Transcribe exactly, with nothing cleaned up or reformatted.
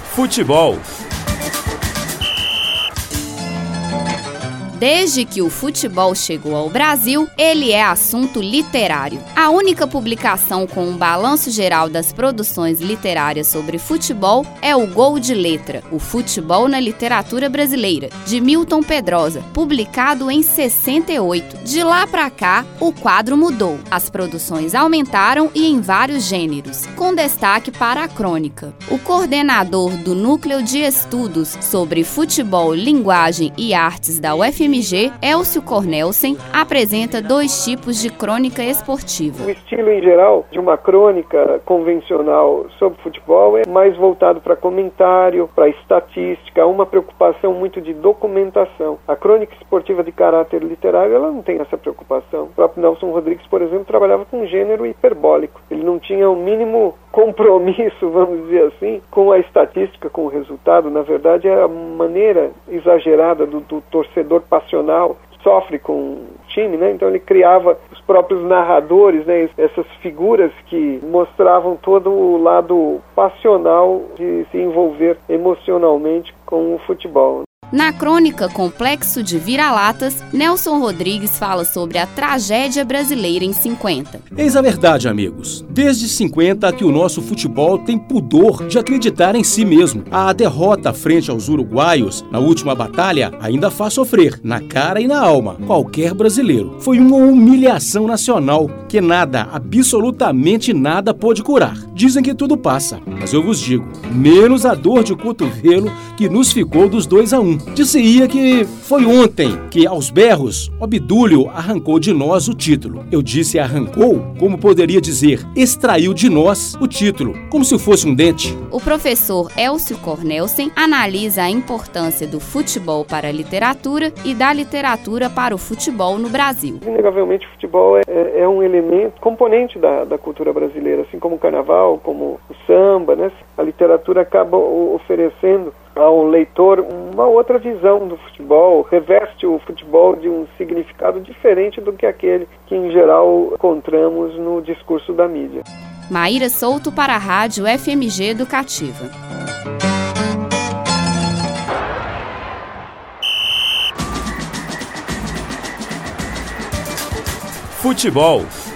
Futebol. Desde que o futebol chegou ao Brasil, ele é assunto literário. A única publicação com um balanço geral das produções literárias sobre futebol é o Gol de Letra, o Futebol na Literatura Brasileira, de Milton Pedrosa, publicado em sessenta e oito. De lá para cá, o quadro mudou. As produções aumentaram e em vários gêneros, com destaque para a crônica. O coordenador do Núcleo de Estudos sobre Futebol, Linguagem e Artes da U F M G, Elcio Cornelsen, apresenta dois tipos de crônica esportiva. O estilo, em geral, de uma crônica convencional sobre futebol é mais voltado para comentário, para estatística, uma preocupação muito de documentação. A crônica esportiva de caráter literário, ela não tem essa preocupação. O próprio Nelson Rodrigues, por exemplo, trabalhava com um gênero hiperbólico. Ele não tinha o mínimo compromisso, vamos dizer assim, com a estatística, com o resultado. Na verdade, é a maneira exagerada do, do torcedor passional que sofre com o time, né? Então ele criava os próprios narradores, né? Essas figuras que mostravam todo o lado passional de se envolver emocionalmente com o futebol. Na crônica Complexo de Vira-Latas, Nelson Rodrigues fala sobre a tragédia brasileira em cinquenta. Eis a verdade, amigos. Desde cinquenta que o nosso futebol tem pudor de acreditar em si mesmo. A derrota frente aos uruguaios na última batalha ainda faz sofrer, na cara e na alma, qualquer brasileiro. Foi uma humilhação nacional que nada, absolutamente nada pôde curar. Dizem que tudo passa, mas eu vos digo, menos a dor de cotovelo que nos ficou dos dois a um. Disse-ia que foi ontem que, aos berros, Obdúlio arrancou de nós o título. Eu disse arrancou, como poderia dizer, extraiu de nós o título, como se fosse um dente. O professor Elcio Cornelsen analisa a importância do futebol para a literatura e da literatura para o futebol no Brasil. Inegavelmente, o futebol é, é um elemento, componente da, da cultura brasileira, assim como o carnaval, como o samba, né? A literatura acaba oferecendo ao leitor uma outra visão do futebol, reveste o futebol de um significado diferente do que aquele que, em geral, encontramos no discurso da mídia. Maíra Souto para a Rádio F M G Educativa. Futebol.